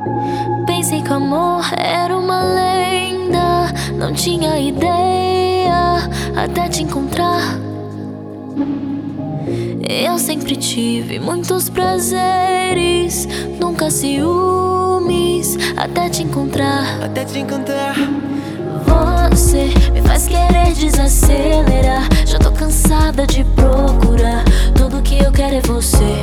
Pensei que o amor era uma lenda, não tinha ideia até te encontrar. Eu sempre tive muitos prazeres, nunca ciúmes até te encontrar. Você me faz querer desacelerar. Já tô cansada de procurar, tudo que eu quero é você.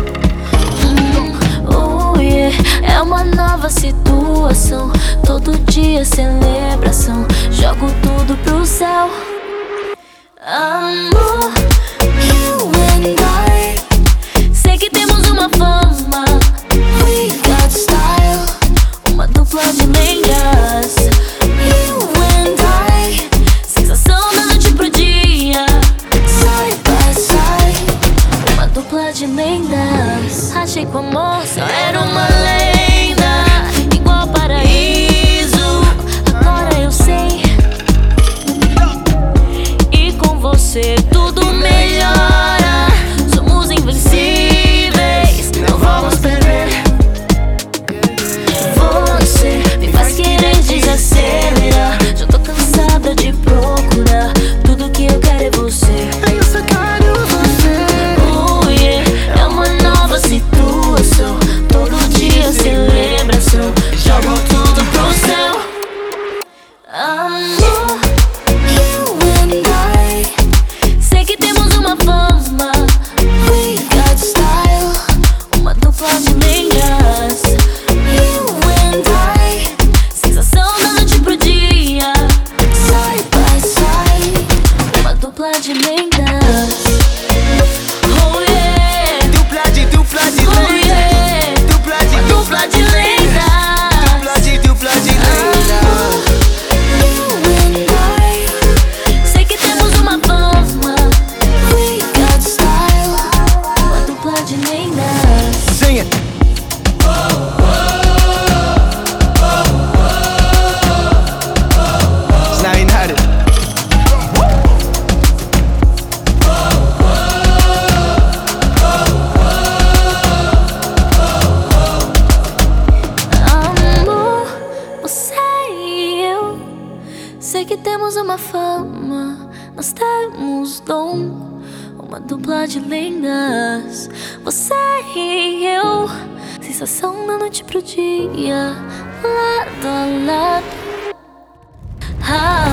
Oh yeah, é uma nova situação, todo dia celebração, jogo tudo pro céu. Amor, you and I, sei que temos uma fama, we got style, uma dupla de lendas. You and I, sensação da noite pro dia, side by side, uma dupla de lendas. Achei que o amor só era uma lenda, igual paraíso, agora eu sei. E com você tudo melhora, somos invencíveis, não vamos perder. Você me faz querer desacelerar, já tô cansada de procurar, tudo que eu quero é você. Eu só quero você. Oh yeah, é uma nova situação, todo dia celebração, jogo tudo pro céu. Amor, you and I, sei que temos uma fama, we got style, uma dupla de lendas. You and I, sensação da noite pro dia, side by side, uma dupla de lendas. Oh yeah, Dupla de oh lenda. yeah, Dupla de uma dupla de lendas. Dupla de lenda. You and I, sei que temos uma fama, we got style, uma dupla de lendas. Sing it. It's 900. Amor, você e eu, sei que temos uma fama, nós temos dom, uma dupla de lendas. Você e eu, sensação da noite pro dia, lado a lado.